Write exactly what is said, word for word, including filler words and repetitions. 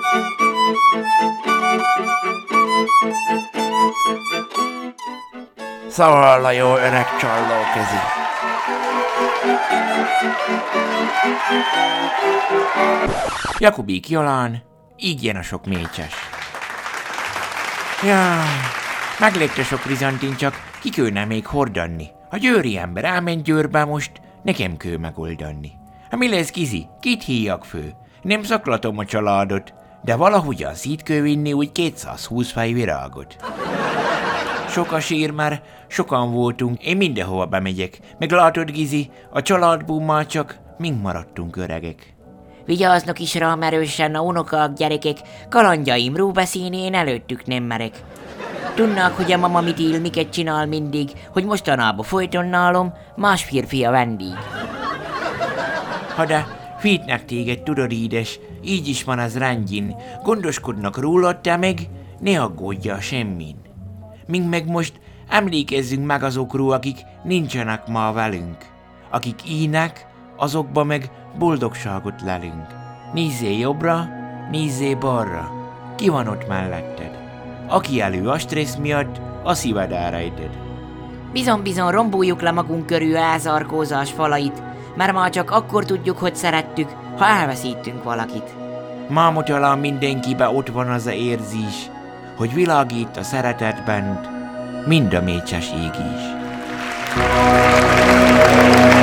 Szóval a jó öreg csalló kezi. Jakubik Jolán, így jön a sok mécses. Jaj, meglépte sok Rizantin, csak ki kőne még hordani. A győri ember elment Győrbe most, nekem kő megoldani. Hát mi lesz, kizi? Kit híjak fő? Nem szaklatom a családot, de valahogyan szít kő vinni úgy kétszázhúsz fej virágot. Sok a sír, már sokan voltunk, én mindenhova bemegyek. Meg látod, Gizi, a családból már csak mink maradtunk öregek. Vigyáznak is rám erősen a unokák, gyerekek, kalandjaimról beszélni én előttük nem merek. Tudnák, hogy a mama mit ír, miket csinál mindig, hogy mostanában folyton nálom más férfi a vendég. Ha de fítnek téged, tudod, édes, így is van az rendjén. Gondoskodnak rólad, te meg ne aggódjál semmin. Mink meg most emlékezzünk meg azokról, akik nincsenek ma velünk. Akik ínek, azokba meg boldogságot lelünk. Nézzél jobbra, nézzél balra. Ki van ott melletted? Aki elő a stressz miatt, a szíved elrejted. Bizon-bizon romboljuk le magunk körül elzarkózás falait, mert már csak akkor tudjuk, hogy szerettük, ha elveszítünk valakit. Máma talán mindenkibe ott van az a érzés, hogy világít a szeretet bent, mind a mécses ég is.